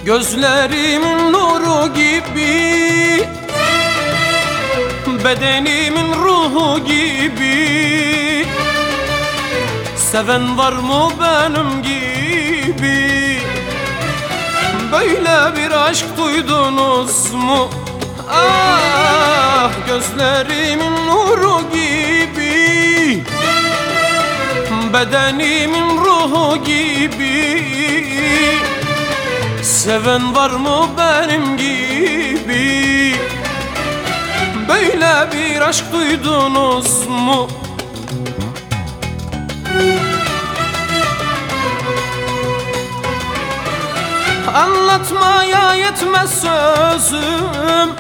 Gözlerimin nuru gibi, bedenimin ruhu gibi. Seven var mı benim gibi? Böyle bir aşk duydunuz mu? Ah, gözlerimin nuru gibi, bedenimin ruhu gibi. Seven var mı benim gibi? Böyle bir aşk duydunuz mu? Anlatmaya yetmez sözüm,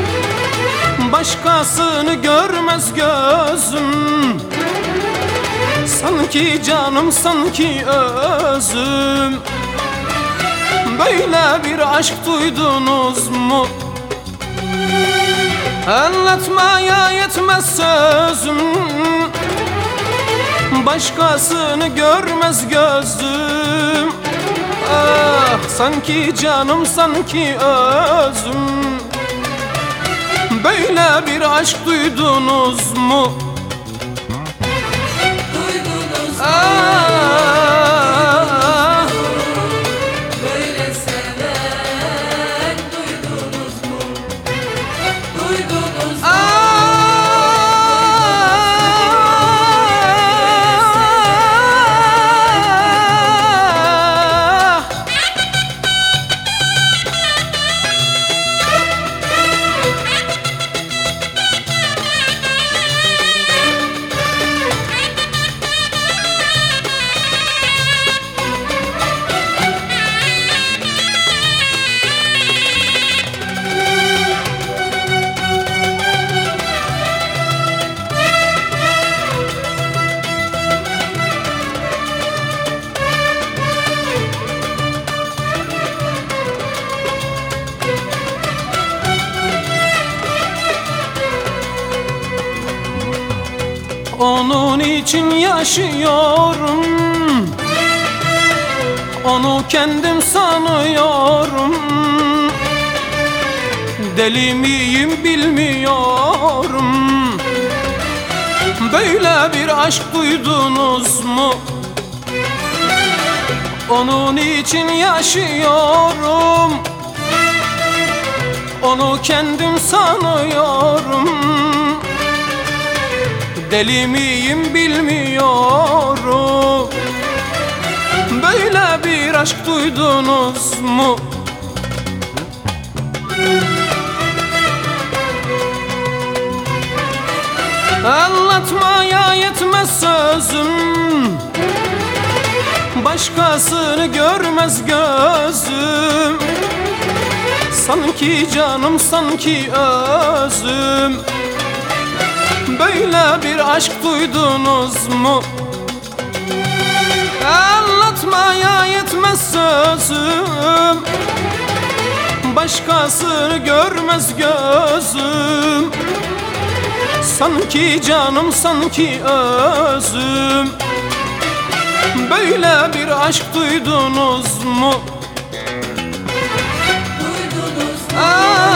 başkasını görmez gözüm. Sanki canım, sanki özüm. Böyle bir aşk duydunuz mu? Anlatmaya yetmez sözüm, başkasını görmez gözüm. Ah, sanki canım, sanki özüm. Böyle bir aşk duydunuz mu? Duydunuz mu? Ah, Böyle seven duydunuz mu? Duydunuz mu? onun için yaşıyorum, onu kendim sanıyorum. Deli miyim bilmiyorum. Böyle bir aşk duydunuz mu? Onun için yaşıyorum, onu kendim sanıyorum. Deli miyim bilmiyorum. Böyle bir aşk duydunuz mu? Anlatmaya yetmez sözüm, başkasını görmez gözüm. Sanki canım, sanki özüm. Böyle bir aşk duydunuz mu? Anlatmaya yetmez sözüm, başkasını görmez gözüm. Sanki canım, sanki özüm. Böyle bir aşk duydunuz mu? Duydunuz mu? Ah,